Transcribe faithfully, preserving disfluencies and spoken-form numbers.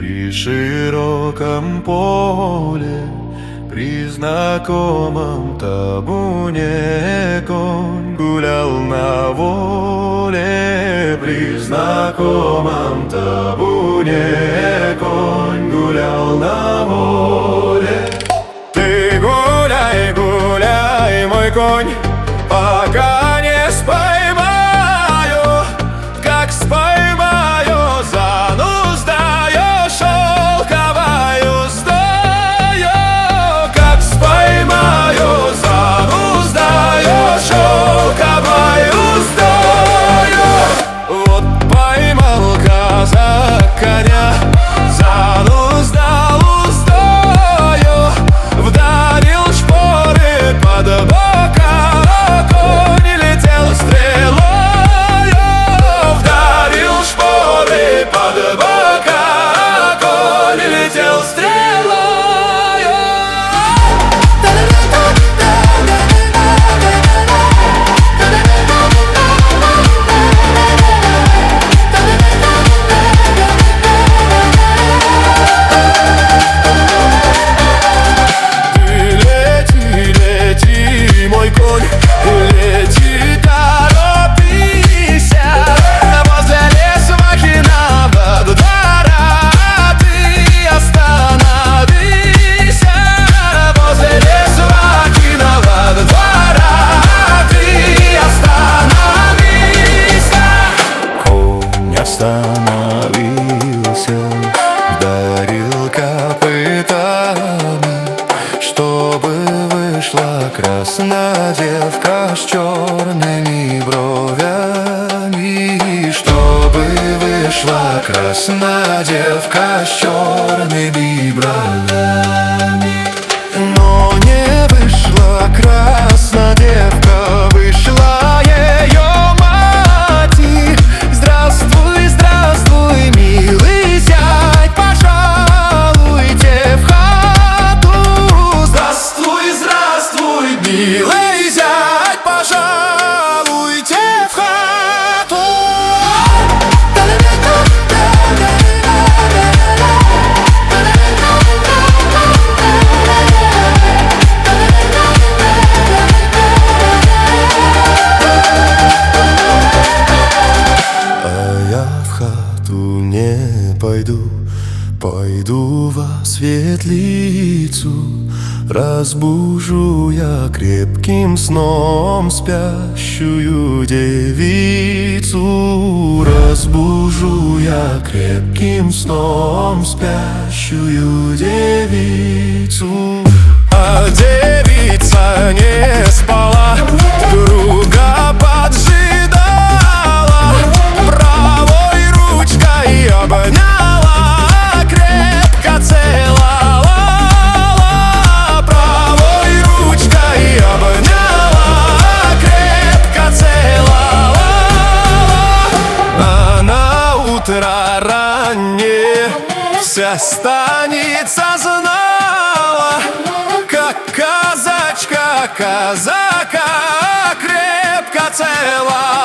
При широком поле, при знакомом табуне конь гулял на воле. При знакомом табуне конь гулял на воле. Ты гуляй, гуляй, мой конь, пока не споймаю. Как споймаю, зануз даю шелковою стою. Как споймаю, зануз даю шелковою стою. Вот поймал казак коня, зануз дал устою. Вдарил шпоры под бока, конь летел стрелою. Вдарил шпоры под бока, конь летел стрелою. Ты лети, лети, мой конь, лети, торопись. Возле леса махиного двора ты остановись. Возле леса махиного двора ты остановись. Конь остановился, вдарил копытами, чтобы вышла красная девка с черными бровями. Чтобы вышла красная девка с черными бровями. Но не вышла красная девка, вышла ее мать. Здравствуй, здравствуй, милый зять, пожалуйте в хату. Здравствуй, здравствуй, милый зять, пожалуйте в хату. А я в хату не пойду, пойду во светлицу. Разбужу я крепким сном спящую девицу. Разбужу я крепким сном спящую девицу. А девица не спала, друга поджидала, правой ручкой обняла, крепко целовала. Правой ручкой обняла, крепко целовала. А на утро раннее вся станица знала, как казачка казака крепко целовала.